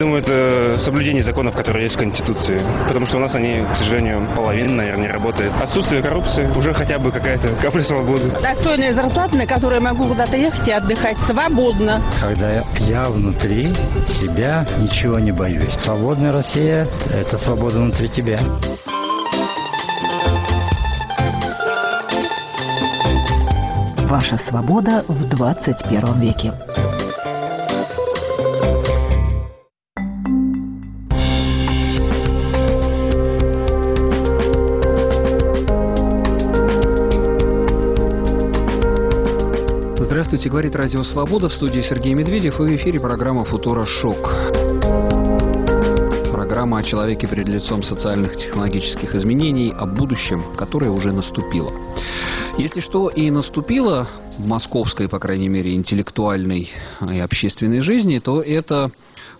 Думаю, это соблюдение законов, которые есть в Конституции. Потому что у нас они, к сожалению, половина, наверное, не работает. Отсутствие коррупции, уже хотя бы какая-то капля свободы. Достойная зарплата, на которой я могу куда-то ехать и отдыхать свободно. Когда я внутри себя ничего не боюсь. Свободная Россия – это свобода внутри тебя. Ваша свобода в 21 веке. Здравствуйте, говорит Радио Свобода, в студии Сергей Медведев, и в эфире программа «Футура Шок». Программа о человеке перед лицом социальных и технологических изменений, о будущем, которое уже наступило. Если что и наступило в московской, по крайней мере, интеллектуальной и общественной жизни, то это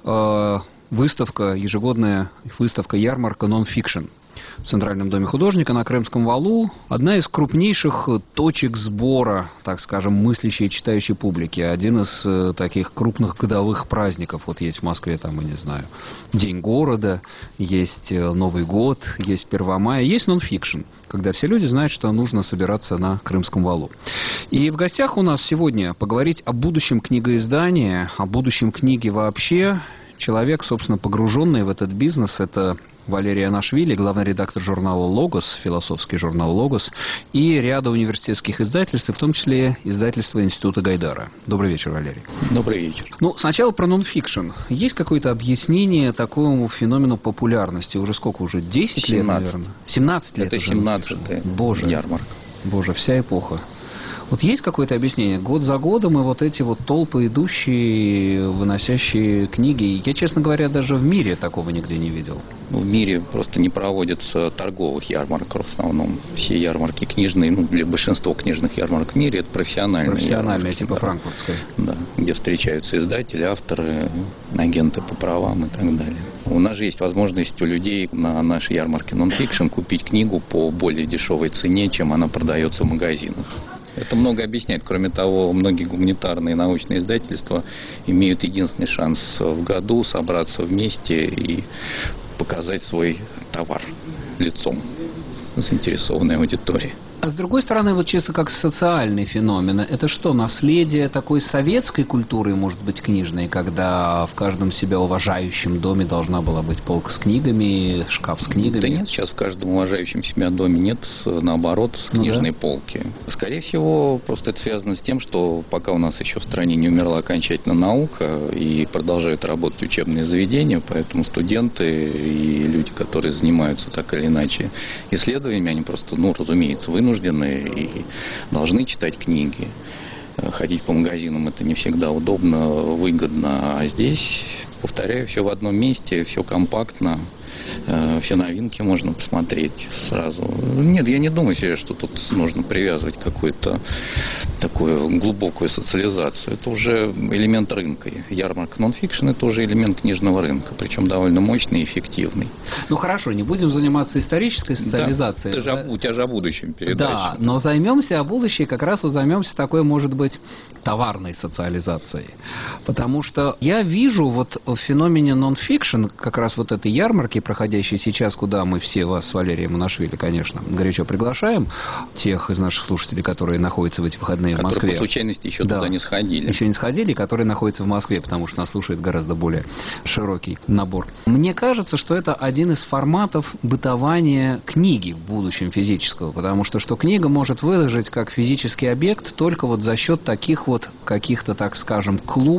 выставка, ежегодная выставка-ярмарка «Нон-фикшн» в Центральном доме художника на Крымском валу. Одна из крупнейших точек сбора, так скажем, мыслящей и читающей публики. Один из таких крупных годовых праздников. Вот есть в Москве, там, я не знаю, День города, есть Новый год, есть 1 мая, есть нон-фикшн, когда все люди знают, что нужно собираться на Крымском валу. И в гостях у нас сегодня поговорить о будущем книгоиздания, о будущем книги вообще. Человек, собственно, погруженный в этот бизнес, это Валерий Анашвили, главный редактор журнала «Логос», философский журнал «Логос», и ряда университетских издательств, в том числе издательство Института Гайдара. Добрый вечер, Валерий. Добрый вечер. Ну, сначала про нон-фикшн. Есть какое-то объяснение такому феномену популярности? Уже сколько? Уже 10 лет, наверное? 17 лет. Это 17-я ярмарка. Боже, вся эпоха. Вот есть какое-то объяснение? Год за годом и вот эти вот толпы идущие, выносящие книги. Я, честно говоря, даже в мире такого нигде не видел. В мире просто не проводятся торговых ярмарок в основном. Все ярмарки книжные, для большинства книжных ярмарок в мире это профессиональные ярмарки, типа франкфуртской. Да, где встречаются издатели, авторы, агенты по правам и так далее. У нас же есть возможность у людей на нашей ярмарке нон-фикшн купить книгу по более дешевой цене, чем она продается в магазинах. Это много объясняет. Кроме того, многие гуманитарные и научные издательства имеют единственный шанс в году собраться вместе и показать свой товар лицом заинтересованной аудитории. А с другой стороны, вот чисто как социальный феномен, это что, наследие такой советской культуры, может быть, книжной, когда в каждом себя уважающем доме должна была быть полка с книгами, шкаф с книгами? Да нет, сейчас в каждом уважающем себя доме нет, наоборот, книжной полки. Скорее всего, просто это связано с тем, что пока у нас еще в стране не умерла окончательно наука и продолжают работать учебные заведения, поэтому студенты и люди, которые занимаются так или иначе исследованиями, они просто, разумеется, вынуждены и должны читать книги. Ходить по магазинам это не всегда удобно, выгодно. А здесь, повторяю, все в одном месте, все компактно. Все новинки можно посмотреть сразу. Нет, я не думаю, Сереж, что тут нужно привязывать какую-то такую глубокую социализацию. Это уже элемент рынка. Ярмарка нон-фикшн – это уже элемент книжного рынка, причем довольно мощный и эффективный. Ну хорошо, не будем заниматься исторической социализацией. Да, у тебя же о будущем передача. Да, но займемся о будущем, как раз вот займемся такой, может быть, товарной социализацией. Потому что я вижу вот в феномене нон-фикшн, как раз вот этой ярмарки, проходящей сейчас, куда мы все вас с Валерием Анашвили, конечно, горячо приглашаем, тех из наших слушателей, которые находятся в эти выходные в Москве. Которые по случайности еще туда не сходили. Еще не сходили, которые находятся в Москве, потому что нас слушает гораздо более широкий набор. Мне кажется, что это один из форматов бытования книги в будущем физического, потому что книга может выжить как физический объект только вот за счет таких вот каких-то, так скажем,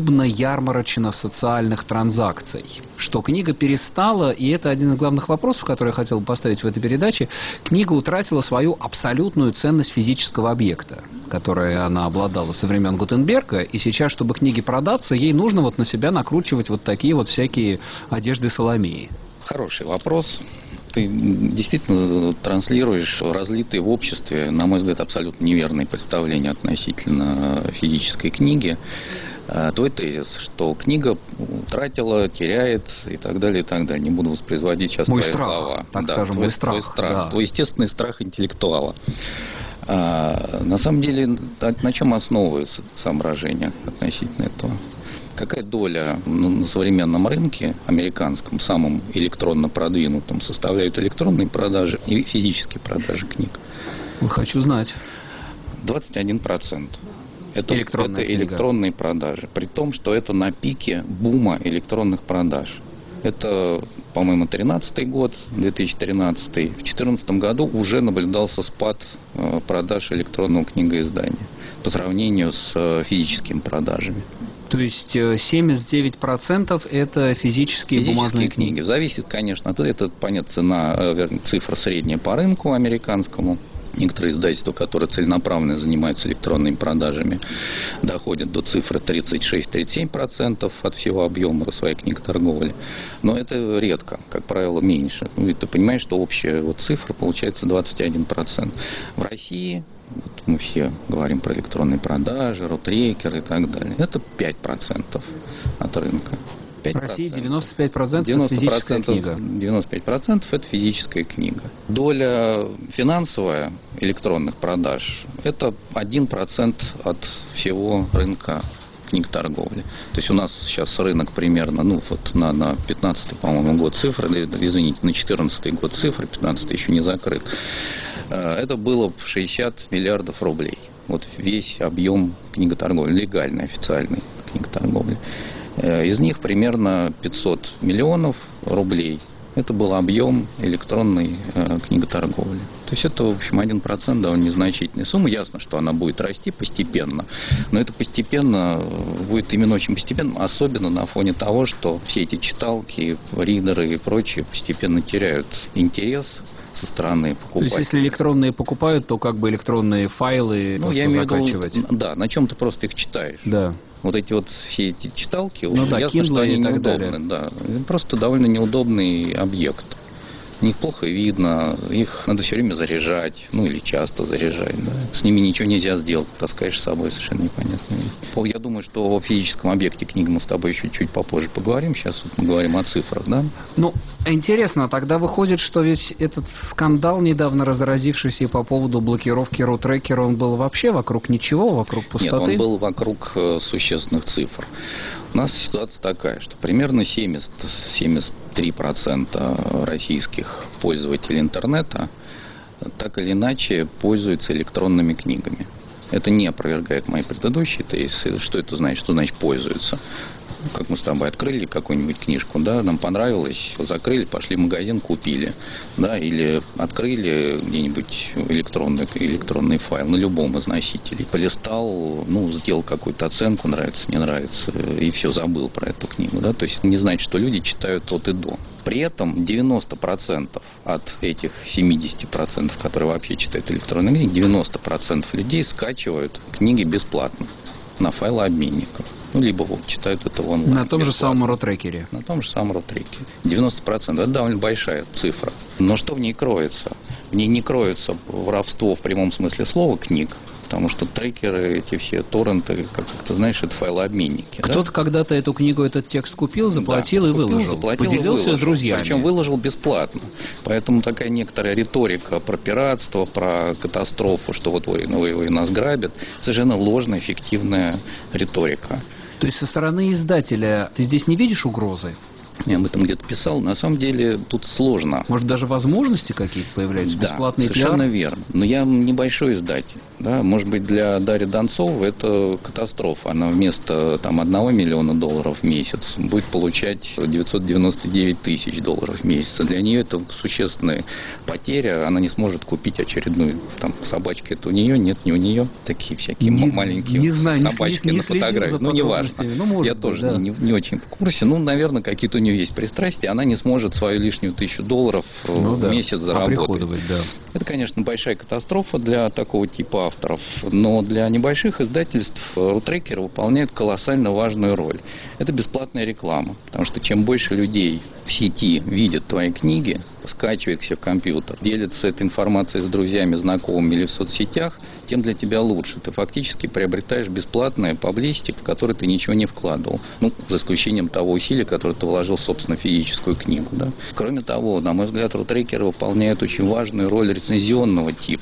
клубно-ярмарочно-социальных транзакций. Что книга перестала, и это один из главных вопросов, который я хотел бы поставить в этой передаче, книга утратила свою абсолютную ценность физического объекта, которой она обладала со времен Гутенберга, и сейчас, чтобы книге продаться, ей нужно вот на себя накручивать вот такие вот всякие одежды Соломеи. Хороший вопрос. Ты действительно транслируешь разлитые в обществе, на мой взгляд, абсолютно неверные представления относительно физической книги. Твой тезис, что книга утратила, теряет и так далее, и так далее. Не буду воспроизводить сейчас твои слова. Так скажем, мой страх. Да. Твой естественный страх интеллектуала. На самом деле, на чем основываются соображения относительно этого? Какая доля на современном рынке, американском, самом электронно продвинутом, составляют электронные продажи и физические продажи книг? Хочу знать. 21%. Это Электронные электронные продажи. При том, что это на пике бума электронных продаж. Это, по-моему, 2013 год, 2013. В 2014 году уже наблюдался спад продаж электронного книгоиздания по сравнению с физическими продажами. То есть 79% это физические бумажные книги. Зависит, конечно, это понятно, цифра средняя по рынку американскому. Некоторые издательства, которые целенаправленно занимаются электронными продажами, доходят до цифры 36-37% от всего объема своей книготорговли. Но это редко, как правило, меньше. И ты понимаешь, что общая цифра получается 21%. В России, мы все говорим про электронные продажи, рутрекеры и так далее, это 5% от рынка. 5%. В России 95% это физическая книга. 95% это физическая книга. Доля финансовая электронных продаж это 1% от всего рынка книготорговли. То есть у нас сейчас рынок примерно, на 15-й, по-моему, год цифры, извините, на 14-й год цифры, 15-й еще не закрыт. Это было 60 миллиардов рублей. Вот весь объем книготорговли, легальной, официальной книготорговли. Из них примерно 500 миллионов рублей это был объем электронной книготорговли. То есть это, в общем, 1% довольно незначительная сумма. Ясно, что она будет расти постепенно, но это постепенно будет именно очень постепенно, особенно на фоне того, что все эти читалки, ридеры и прочие постепенно теряют интерес со стороны покупателей. То есть, если электронные покупают, то как бы электронные файлы закачивать? Да, на чем ты просто их читаешь. Да. Вот эти все эти читалки, ясно, что они неудобны. Далее. Да. Просто довольно неудобный объект. Их плохо видно, их надо все время заряжать, или часто заряжать. Да. С ними ничего нельзя сделать, таскаешь с собой совершенно непонятно. Я думаю, что о физическом объекте книги мы с тобой еще чуть попозже поговорим. Сейчас мы говорим о цифрах, да? Интересно, тогда выходит, что ведь этот скандал, недавно разразившийся по поводу блокировки рутрекера, он был вообще вокруг ничего, вокруг пустоты? Нет, он был вокруг существенных цифр. У нас ситуация такая, что примерно 70-73% российских пользователей интернета так или иначе пользуются электронными книгами. Это не опровергает мои предыдущие тезисы. Что это значит? Что значит пользуются? Как мы с тобой открыли какую-нибудь книжку, да, нам понравилось, закрыли, пошли в магазин, купили, да, или открыли где-нибудь электронный файл на любом из носителей, полистал, сделал какую-то оценку, нравится, не нравится, и все, забыл про эту книгу, да, то есть не значит, что люди читают от и до. При этом 90% от этих 70%, которые вообще читают электронные книги, 90% людей скачивают книги бесплатно на файлообменниках. Либо читают это в онлайн. На том же самом рутрекере. На том же самом рутрекере. 90%. Это довольно большая цифра. Но что в ней кроется? В ней не кроется воровство в прямом смысле слова книг. Потому что трекеры, эти все торренты, как ты знаешь, это файлообменники. Кто-то когда-то эту книгу, этот текст купил, заплатил и выложил. Поделился с друзьями. Причем выложил бесплатно. Поэтому такая некоторая риторика про пиратство, про катастрофу, что вы нас грабят, совершенно ложная, фиктивная риторика. То есть со стороны издателя ты здесь не видишь угрозы? Я об этом где-то писал. На самом деле тут сложно. Может, даже возможности какие-то появляются? Да, бесплатный совершенно пиар? верно. Но я небольшой издатель. Да? Может быть, для Дарьи Донцовой это катастрофа. Она вместо $1 миллиона в месяц будет получать $999 тысяч в месяц. Для нее это существенная потеря. Она не сможет купить очередную собачка. Это у нее? Нет, не у нее. Такие всякие маленькие собачки на фотографии. Неважно. Я тоже не очень в курсе. Наверное, какие-то у нее есть пристрастия, она не сможет свою лишнюю $1000 в месяц заработать. Да. Это, конечно, большая катастрофа для такого типа авторов, но для небольших издательств рутрекеры выполняют колоссально важную роль. Это бесплатная реклама, потому что чем больше людей в сети видят твои книги, скачивают их в компьютер, делятся этой информацией с друзьями, знакомыми или в соцсетях, тем для тебя лучше. Ты фактически приобретаешь бесплатное паблистик, в который ты ничего не вкладывал. За исключением того усилия, которое ты вложил, собственно, в физическую книгу. Да? Кроме того, на мой взгляд, рутрекеры выполняют очень важную роль рецензионного типа.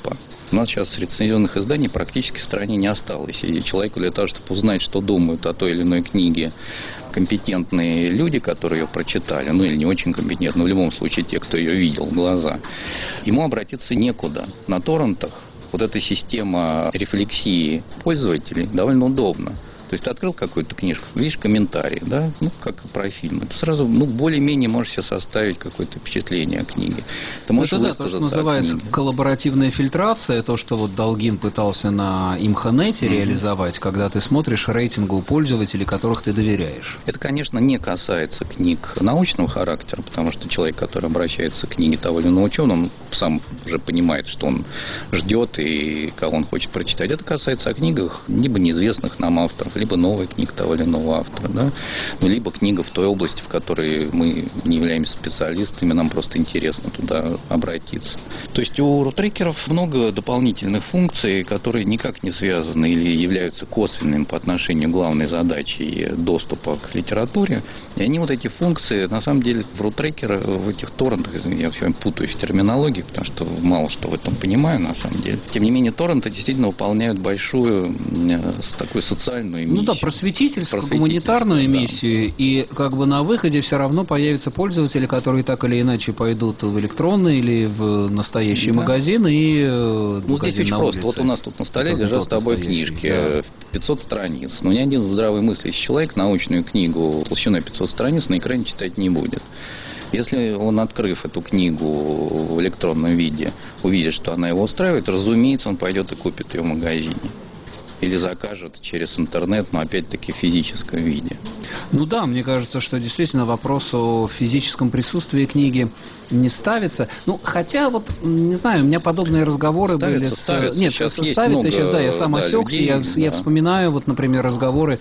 У нас сейчас рецензионных изданий практически в стране не осталось. И человеку для того, чтобы узнать, что думают о той или иной книге компетентные люди, которые ее прочитали, ну или не очень компетентные, но в любом случае те, кто ее видел в глаза, ему обратиться некуда. На торрентах вот эта система рефлексии пользователей довольно удобна. То есть ты открыл какую-то книжку, видишь комментарии, да, ну, как про фильм. Ты сразу, более-менее можешь себе составить какое-то впечатление о книге. Ты можешь это то, что называется коллаборативная фильтрация, то, что вот Долгин пытался на Имханете реализовать, когда ты смотришь рейтинг у пользователей, которых ты доверяешь. Это, конечно, не касается книг научного характера, потому что человек, который обращается к книге того или иного ученого, он сам уже понимает, что он ждет и кого он хочет прочитать. Это касается о книгах либо неизвестных нам авторов, либо новая книга того или иного автора, да? Либо книга в той области, в которой мы не являемся специалистами, нам просто интересно туда обратиться. То есть у рутрекеров много дополнительных функций, которые никак не связаны или являются косвенными по отношению к главной задаче доступа к литературе. И они вот эти функции, на самом деле, в рутрекерах, в этих торрентах, я все время путаюсь в терминологии, потому что мало что в этом понимаю, на самом деле. Тем не менее, торренты действительно выполняют большую такую социальную миссию. Ну да, просветительскую, гуманитарную миссию, да. И как бы на выходе все равно появятся пользователи, которые так или иначе пойдут в электронный или в настоящий магазин и здесь очень просто. Вот у нас тут на столе лежат с тобой книжки, да. 500 страниц. Но ни один здравый мыслящий человек научную книгу толщиной 500 страниц на экране читать не будет. Если он, открыв эту книгу в электронном виде, увидит, что она его устраивает, разумеется, он пойдет и купит ее в магазине. Или закажут через интернет, но опять-таки в физическом виде. Ну да, мне кажется, что действительно вопрос о физическом присутствии книги не ставится. Ну, хотя вот, не знаю, у меня подобные разговоры были с... Нет, сейчас ставится, сейчас, да, я сам осекся, я вспоминаю, вот, например, разговоры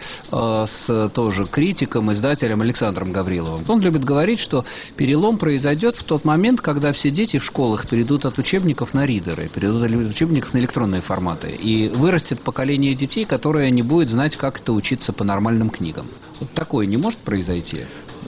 с тоже критиком, издателем Александром Гавриловым. Он любит говорить, что перелом произойдет в тот момент, когда все дети в школах перейдут от учебников на ридеры, перейдут от учебников на электронные форматы, и вырастет поколение детей, которое не будет знать, как это учиться по нормальным книгам. Вот такое не может произойти?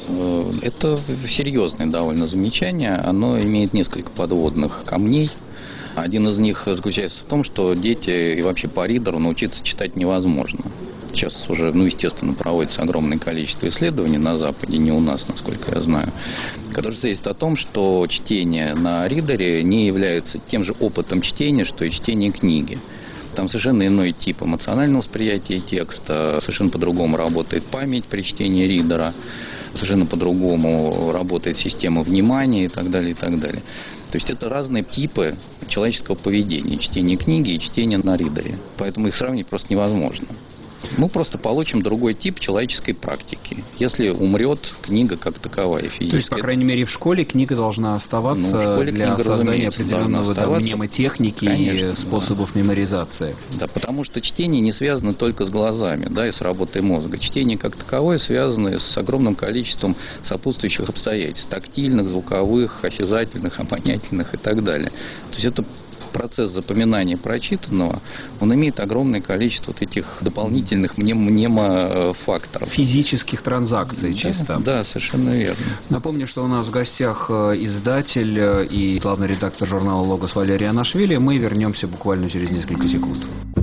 Это серьезное довольно замечание. Оно имеет несколько подводных камней. Один из них заключается в том, что дети и вообще по ридеру научиться читать невозможно. Сейчас уже, естественно, проводится огромное количество исследований на Западе, не у нас, насколько я знаю, которые свидетельствуют о том, что чтение на ридере не является тем же опытом чтения, что и чтение книги. Там совершенно иной тип эмоционального восприятия текста, совершенно по-другому работает память при чтении ридера, совершенно по-другому работает система внимания и так далее, и так далее. То есть это разные типы человеческого поведения, чтение книги и чтение на ридере. Поэтому их сравнить просто невозможно. Мы просто получим другой тип человеческой практики, если умрет книга как таковая физически. То есть, по крайней мере, в школе книга должна оставаться для создания определенного мнемотехники и способов меморизации. Да, потому что чтение не связано только с глазами, да, и с работой мозга. Чтение как таковое связано с огромным количеством сопутствующих обстоятельств, тактильных, звуковых, осязательных, обонятельных и так далее. То есть это процесс запоминания прочитанного, он имеет огромное количество вот этих дополнительных мнемофакторов. Физических транзакций чисто. Да, совершенно верно. Напомню, что у нас в гостях издатель и главный редактор журнала «Логос» Валерий Анашвили. Мы вернемся буквально через несколько секунд.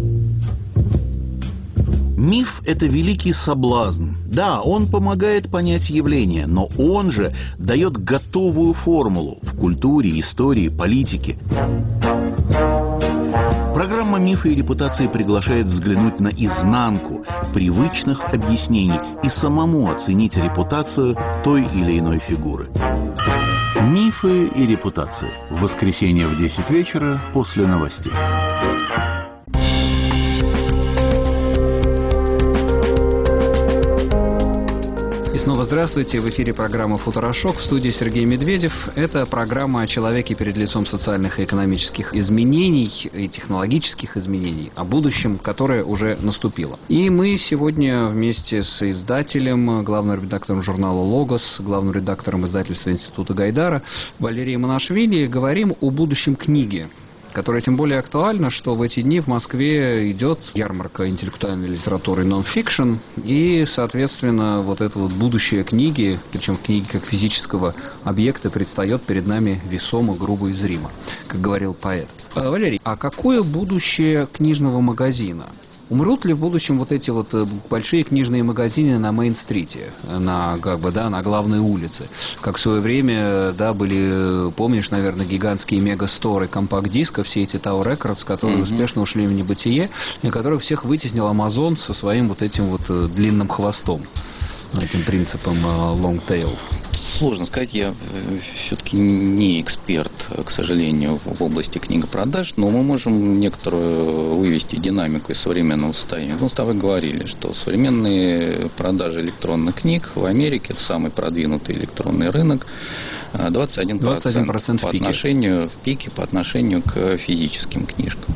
Миф – это великий соблазн. Да, он помогает понять явление, но он же дает готовую формулу в культуре, истории, политике. Программа «Мифы и репутации» приглашает взглянуть на изнанку привычных объяснений и самому оценить репутацию той или иной фигуры. «Мифы и репутации». В воскресенье в 10 вечера после новостей. И снова здравствуйте. В эфире программа «Футурошок», в студии Сергей Медведев. Это программа о человеке перед лицом социальных и экономических изменений и технологических изменений, о будущем, которое уже наступило. И мы сегодня вместе с издателем, главным редактором журнала «Логос», главным редактором издательства Института Гайдара Валерием Анашвили говорим о будущем книги. которая тем более актуальна, что в эти дни в Москве идет ярмарка интеллектуальной литературы нон-фикшн, и, соответственно, вот это вот будущее книги, причем книги как физического объекта, предстает перед нами весомо, грубо и зримо, как говорил поэт. Валерий, а какое будущее книжного магазина? Умрут ли в будущем вот эти вот большие книжные магазины на Мейн-стрите, на главной улице? Как в свое время, были, помнишь, наверное, гигантские мегасторы компакт-диска, все эти Tower Records, которые успешно ушли в небытие, и которые всех вытеснил Amazon со своим вот этим вот длинным хвостом, этим принципом long tail. Сложно сказать, я все-таки не эксперт, к сожалению, в области книгопродаж, но мы можем некоторую вывести динамику из современного состояния. Мы с тобой говорили, что современные продажи электронных книг в Америке, это самый продвинутый электронный рынок, 21% по отношению в пике по отношению к физическим книжкам.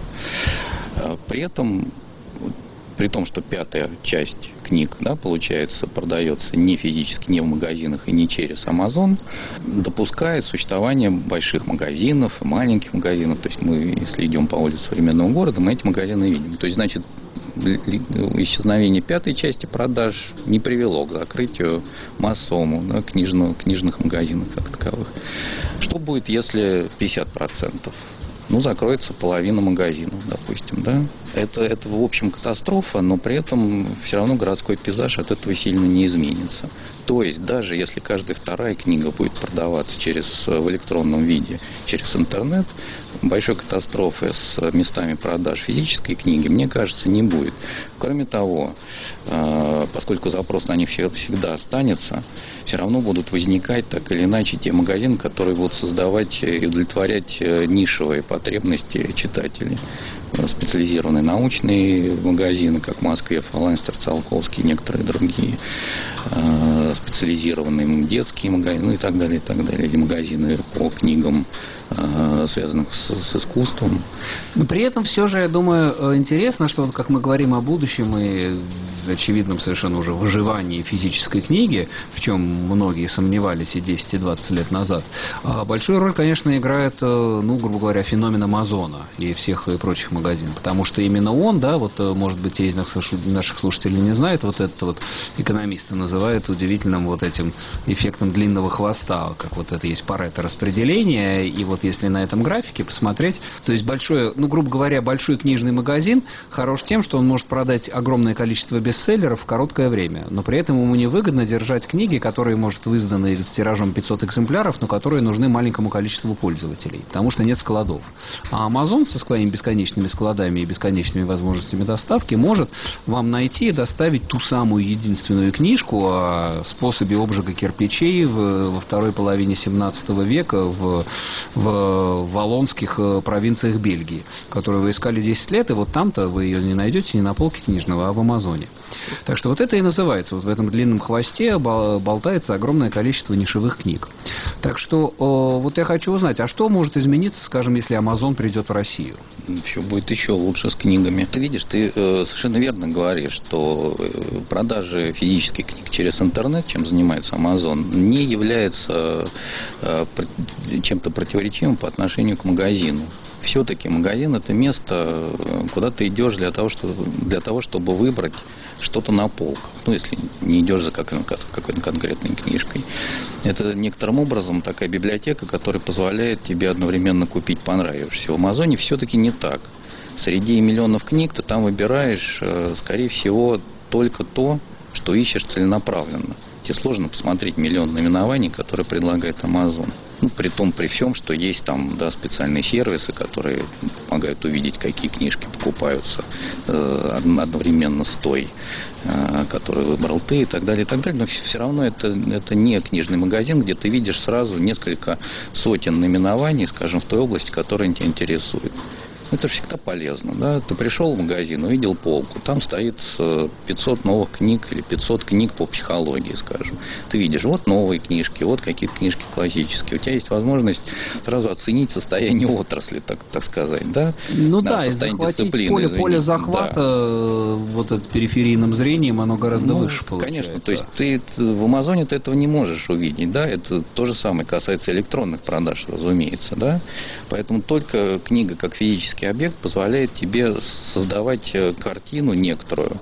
При том, что пятая часть книг, получается, продается не физически, не в магазинах и не через Amazon, допускает существование больших магазинов, маленьких магазинов. То есть мы, если идем по улице современного города, мы эти магазины видим. То есть, значит, исчезновение пятой части продаж не привело к закрытию массовому книжных магазинов как таковых. Что будет, если 50%? Закроется половина магазинов, допустим, да? Это в общем катастрофа, но при этом все равно городской пейзаж от этого сильно не изменится. То есть даже если каждая вторая книга будет продаваться в электронном виде через интернет, большой катастрофы с местами продаж физической книги, мне кажется, не будет. Кроме того, поскольку запрос на них всегда останется, все равно будут возникать так или иначе те магазины, которые будут создавать и удовлетворять нишевые потребности читателей. Специализированные научные магазины, как в Москве, Фаланстер, Циолковский и некоторые другие, специализированные детские магазины, и так далее, или магазины по книгам, связанных с искусством. Но при этом все же, я думаю, интересно, что, как мы говорим о будущем и очевидном совершенно уже выживании физической книги, в чем многие сомневались и 10, и 20 лет назад, большую роль, конечно, играет, грубо говоря, феномен Амазона и всех и прочих магазинов, потому что именно он, может быть, те из наших слушателей не знают, этот экономисты называют удивительным этим эффектом длинного хвоста, как это есть Парето распределение, и если на этом графике посмотреть, то есть грубо говоря, большой книжный магазин хорош тем, что он может продать огромное количество бестселлеров в короткое время, но при этом ему невыгодно держать книги, которые, может, изданы с тиражом 500 экземпляров, но которые нужны маленькому количеству пользователей, потому что нет складов. А Amazon со своими бесконечными складами и бесконечными возможностями доставки может вам найти и доставить ту самую единственную книжку о способе обжига кирпичей во второй половине 17 века в валлонских провинциях Бельгии, которую вы искали 10 лет, и там-то вы ее не найдете не на полке книжного, а в Амазоне. Так что это и называется. В этом длинном хвосте болтается огромное количество нишевых книг. Так что я хочу узнать, а что может измениться, скажем, если Amazon придет в Россию? Все будет еще лучше с книгами. Ты видишь, ты совершенно верно говоришь, что продажи физических книг через интернет, чем занимается Amazon, не является чем-то противоречивым по отношению к магазину. Все-таки магазин — это место, куда ты идешь для того, чтобы выбрать что-то на полках. Если не идешь за какой-то конкретной книжкой. Это некоторым образом такая библиотека, которая позволяет тебе одновременно купить понравившееся. В Амазоне все-таки не так. Среди миллионов книг ты там выбираешь, скорее всего, только то, что ищешь целенаправленно. Тебе сложно посмотреть миллион наименований, которые предлагает Amazon. При всем, что есть там специальные сервисы, которые помогают увидеть, какие книжки покупаются одновременно с той, которую выбрал ты, и так далее, и так далее. Но все равно это не книжный магазин, где ты видишь сразу несколько сотен наименований, скажем, в той области, которая тебя интересует. Это же всегда полезно, да. Ты пришел в магазин, увидел полку, там стоит 500 новых книг или 500 книг по психологии, скажем. Ты видишь, вот новые книжки, вот какие-то книжки классические. У тебя есть возможность сразу оценить состояние отрасли, так сказать, да. Ну да, и захватить поле захвата вот это периферийным зрением, оно гораздо выше получается. Конечно, то есть ты в Амазоне ты этого не можешь увидеть, да. Это то же самое касается электронных продаж, разумеется, да. Поэтому только книга как физический объект позволяет тебе создавать картину некоторую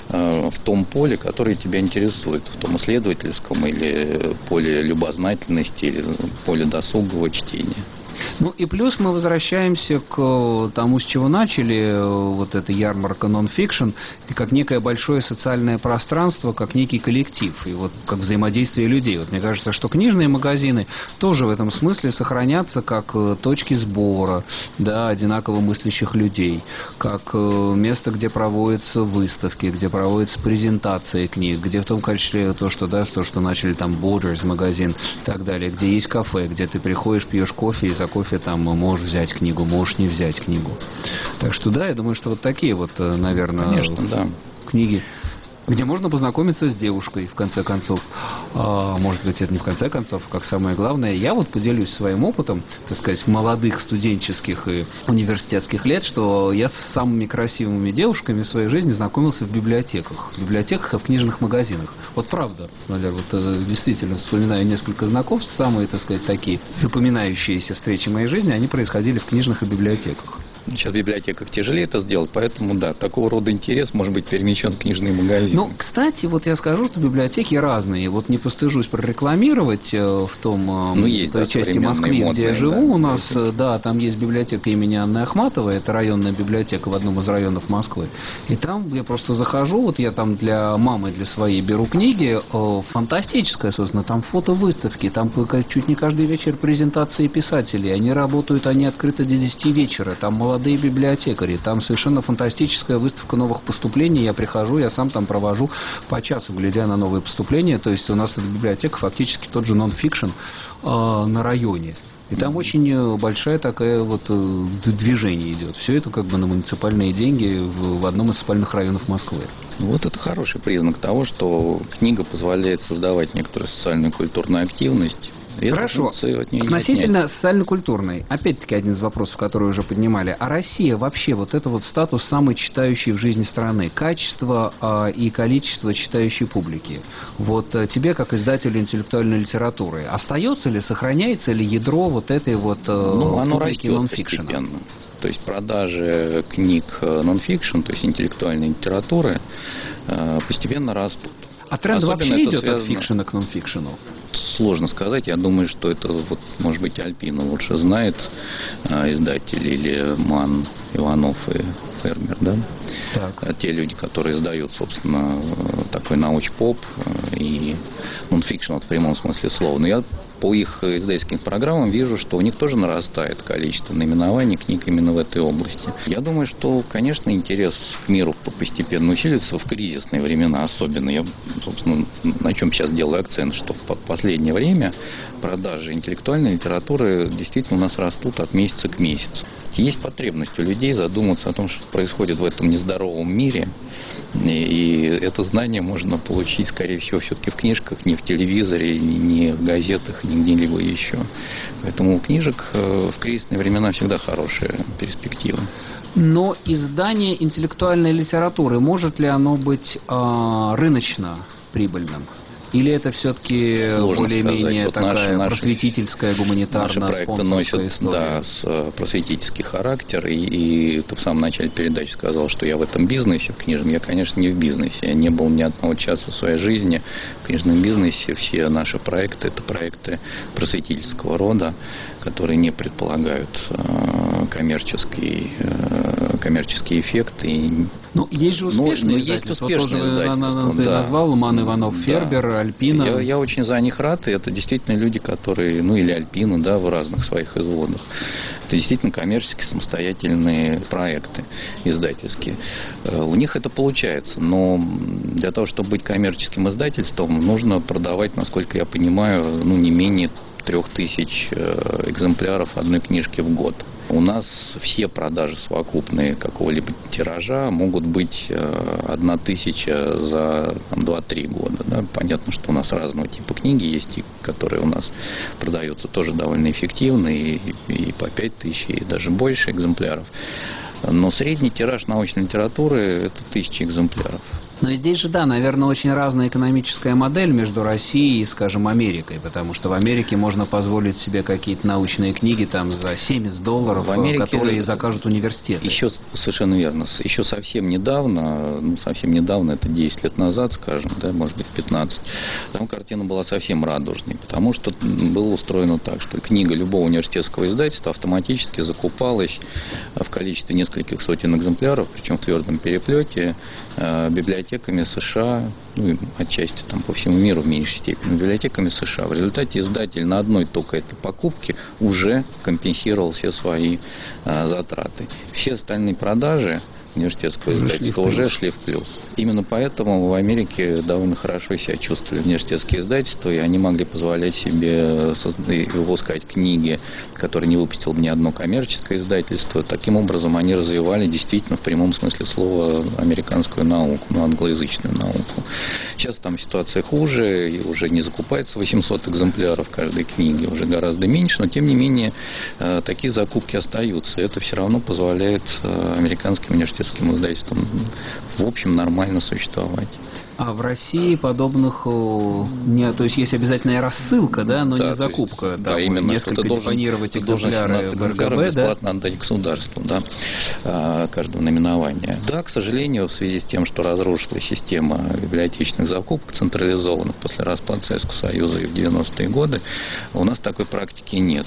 в том поле, которое тебя интересует, в том исследовательском или поле любознательности, или поле досугового чтения. Ну и плюс мы возвращаемся к тому, с чего начали, вот эта ярмарка нон-фикшн, как некое большое социальное пространство, как некий коллектив, и вот как взаимодействие людей. Вот мне кажется, что книжные магазины тоже в этом смысле сохранятся как точки сбора, да, одинаково мыслящих людей, как место, где проводятся выставки, где проводятся презентации книг, где в том числе то, что начали там Borders магазин и так далее, где есть кафе, где ты приходишь, пьешь кофе и за кофе там можешь взять книгу, можешь не взять книгу. Так что да, я думаю, что вот такие вот, наверное, конечно, да, книги, где можно познакомиться с девушкой, в конце концов. Может быть, это не в конце концов, как самое главное. Я вот поделюсь своим опытом, так сказать, молодых студенческих и университетских лет, что я с самыми красивыми девушками в своей жизни знакомился в библиотеках. В библиотеках и в книжных магазинах. Вот правда, наверное, вот действительно вспоминаю несколько знакомств, самые, так сказать, такие запоминающиеся встречи в моей жизни, они происходили в книжных и библиотеках. Сейчас в библиотеках тяжелее это сделать, поэтому, да, такого рода интерес может быть перемещен в книжные магазины. Ну, кстати, вот я скажу, что библиотеки разные. Вот не постыжусь прорекламировать в той части Москвы, где я живу, у нас, да, там есть библиотека имени Анны Ахматовой, это районная библиотека в одном из районов Москвы. И там я просто захожу, вот я там для мамы, для своей беру книги, фантастическая, собственно, там фотовыставки, там чуть не каждый вечер презентации писателей, они работают, они открыты до 10 вечера, там молодые библиотекари, там совершенно фантастическая выставка новых поступлений, я прихожу, я сам там провожу по часу, глядя на новые поступления, то есть у нас эта библиотека фактически тот же нон-фикшн на районе. И там очень большая такая вот движение идет. Все это как бы на муниципальные деньги в одном из спальных районов Москвы. Вот это хороший признак того, что книга позволяет создавать некоторую социальную и культурную активность. Хорошо. Относительно социально-культурной, опять-таки один из вопросов, который уже поднимали. А Россия вообще, вот это вот статус самой читающей в жизни страны, качество и количество читающей публики. Вот тебе, как издателю интеллектуальной литературы, остается ли, сохраняется ли ядро вот этой вот публики нон-фикшена? Постепенно. То есть продажи книг нон-фикшн, то есть интеллектуальной литературы, постепенно растут. А тренд вообще идет от фикшена к нон-фикшену? Сложно сказать. Я думаю, что это, вот, может быть, Альпина лучше знает, издатель, или Ман, Иванов и Фермер, да? Так. Те люди, которые издают, собственно, такой науч-поп и нон-фикшн в прямом смысле слова. Но я по их издательским программам вижу, что у них тоже нарастает количество наименований книг именно в этой области. Я думаю, что, конечно, интерес к миру постепенно усилится в кризисные времена особенно. Я, собственно, на чем сейчас делаю акцент, что в последнее время продажи интеллектуальной литературы действительно у нас растут от месяца к месяцу. Есть потребность у людей задуматься о том, что происходит в этом нездоровом мире. И это знание можно получить, скорее всего, все-таки в книжках, не в телевизоре, не в газетах, не где-либо еще. Поэтому у книжек в кризисные времена всегда хорошая перспектива. Но издание интеллектуальной литературы, может ли оно быть рыночно прибыльным? Или это все-таки более-менее вот такая просветительская, гуманитарно-спонсорская история? Да, просветительский характер. И ты в самом начале передачи сказал, что я в этом бизнесе, в книжном. Я, конечно, не в бизнесе. Я не был ни одного часа в своей жизни в книжном бизнесе. Все наши проекты – это проекты просветительского рода, которые не предполагают коммерческий эффект. Ну, есть же успешные издательства. Есть успешные издательства. Ты назвал Ман, Иванов, Фербер, Альпина. Я очень за них рад, и это действительно люди, которые, ну или Альпина, да, в разных своих изводах. Это действительно коммерческие самостоятельные проекты издательские. У них это получается, но для того, чтобы быть коммерческим издательством, нужно продавать, насколько я понимаю, не менее 3000 экземпляров одной книжки в год. У нас все продажи совокупные какого-либо тиража могут быть 1000 за 2-3 года. Да? Понятно, что у нас разного типа книги есть, и которые у нас продаются тоже довольно эффективно, и по 5000, и даже больше экземпляров. Но средний тираж научной литературы – это 1000 экземпляров. Но здесь же, да, наверное, очень разная экономическая модель между Россией и, скажем, Америкой, потому что в Америке можно позволить себе какие-то научные книги там за $70, в Америке, которые закажут университеты. Еще совершенно верно. Еще совсем недавно, это 10 лет назад, скажем, да, может быть 15, там картина была совсем радужной, потому что было устроено так, что книга любого университетского издательства автоматически закупалась в количестве нескольких сотен экземпляров, причем в твердом переплете, библиотеками США, ну и отчасти там по всему миру в меньшей степени, библиотеками США. В результате издатель на одной только этой покупке уже компенсировал все свои затраты. Все остальные продажи университетского издательства уже шли в плюс. Именно поэтому в Америке довольно хорошо себя чувствовали университетские издательства, и они могли позволять себе выпускать книги, которые не выпустило бы ни одно коммерческое издательство. Таким образом, они развивали действительно в прямом смысле слова американскую науку, англоязычную науку. Сейчас там ситуация хуже, и уже не закупается 800 экземпляров каждой книги, уже гораздо меньше, но тем не менее такие закупки остаются. Это все равно позволяет американским университетским издательствам в общем нормально существовать. А в России подобных нет, то есть есть обязательная рассылка, да, но да, не закупка. Есть, там, да, именно, несколько экземплярировать экземпляры в РГБ, бесплатно отдать государству, да, каждого наименования. Да, к сожалению, в связи с тем, что разрушилась система библиотечных закупок централизованных после распада Советского Союза и в 90-е годы, у нас такой практики нет.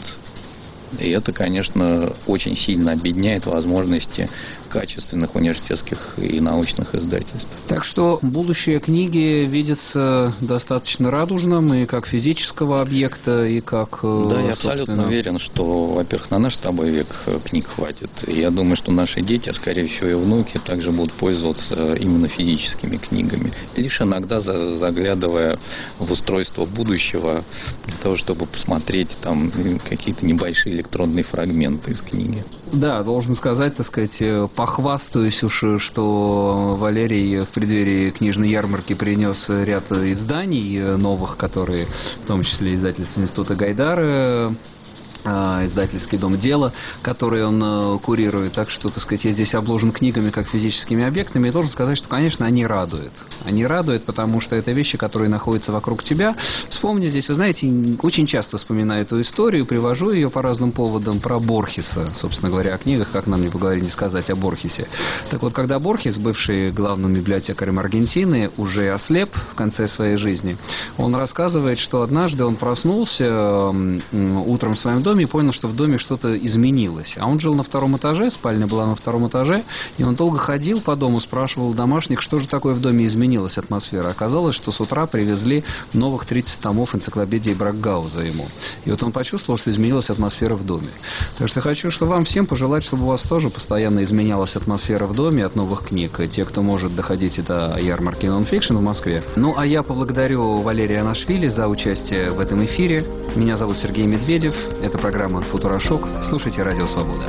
И это, конечно, очень сильно обедняет возможности качественных университетских и научных издательств. Так что будущее книги видится достаточно радужным и как физического объекта, и как, да, я абсолютно уверен, что, во-первых, на наш с тобой век книг хватит. И я думаю, что наши дети, а скорее всего и внуки, также будут пользоваться именно физическими книгами. Лишь иногда заглядывая в устройство будущего, для того, чтобы посмотреть там какие-то небольшие электронные фрагменты из книги. Да, должен сказать, так сказать, похвастаюсь уж, что Валерий в преддверии книжной ярмарки принес ряд изданий новых, которые, в том числе издательство Института Гайдара, издательский дом «Дело», который он курирует. Так что, так сказать, я здесь обложен книгами как физическими объектами. И должен сказать, что, конечно, они радуют. Они радуют, потому что это вещи, которые находятся вокруг тебя. Вспомни здесь, вы знаете, очень часто вспоминаю эту историю, привожу ее по разным поводам про Борхеса. Собственно говоря, о книгах, как нам не поговорить, не сказать о Борхесе. Так вот, когда Борхес, бывший главным библиотекарем Аргентины, уже ослеп в конце своей жизни, он рассказывает, что однажды он проснулся утром в своем доме и понял, что в доме что-то изменилось. А он жил на 2-м этаже, спальня была на 2-м этаже, и он долго ходил по дому, спрашивал домашних, что же такое в доме изменилась атмосфера. Оказалось, что с утра привезли новых 30 томов энциклопедии Бракгауза ему. И вот он почувствовал, что изменилась атмосфера в доме. Так что хочу, что вам всем пожелать, чтобы у вас тоже постоянно изменялась атмосфера в доме от новых книг. Те, кто может, доходить до ярмарки нонфикшн в Москве. Ну, а я поблагодарю Валерия Анашвили за участие в этом эфире. Меня зовут Сергей Медведев. Это программа «Футурошок». Слушайте «Радио Свобода».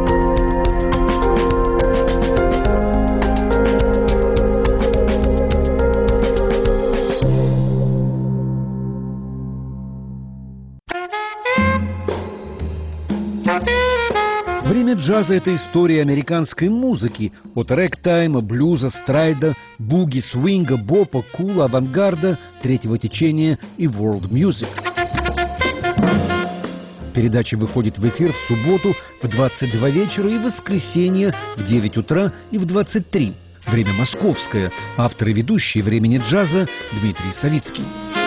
Время джаза – это история американской музыки. От рэгтайма, блюза, страйда, буги, свинга, бопа, кула, авангарда, третьего течения и world music. Передача выходит в эфир в субботу в 22 вечера и в воскресенье в 9 утра и в 23. Время московское. Автор и ведущий «Времени джаза» Дмитрий Савицкий.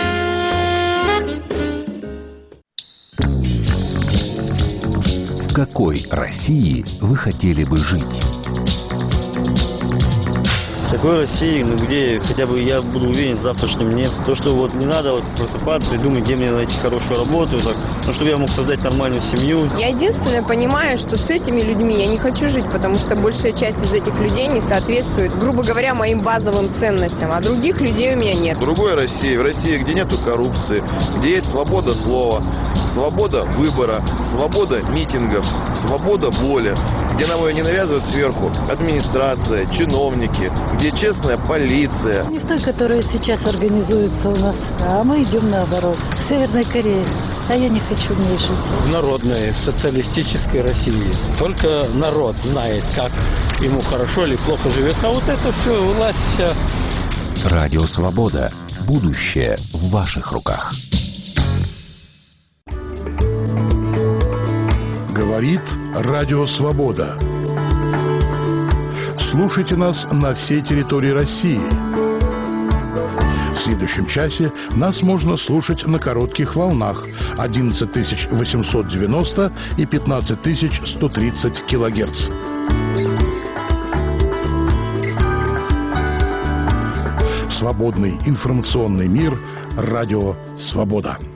В какой России вы хотели бы жить? Такой России, где хотя бы я буду уверен в завтрашнем дне. То, что вот не надо вот просыпаться и думать, где мне найти хорошую работу, так, ну, чтобы я мог создать нормальную семью. Я единственное понимаю, что с этими людьми я не хочу жить, потому что большая часть из этих людей не соответствует, грубо говоря, моим базовым ценностям, а других людей у меня нет. Другой России, в России, где нету коррупции, где есть свобода слова, свобода выбора, свобода митингов, свобода воли, где нам ее не навязывают сверху администрация, чиновники, где честная полиция. Не в той, которая сейчас организуется у нас, а мы идем наоборот. В Северной Корее, а я не хочу в ней жить. В народной, социалистической России. Только народ знает, как ему хорошо или плохо живется. А вот это все, власть вся. Радио Свобода. Будущее в ваших руках. Говорит Радио Свобода. Слушайте нас на всей территории России. В следующем часе нас можно слушать на коротких волнах 11890 и 15130 килогерц. Свободный информационный мир. Радио Свобода.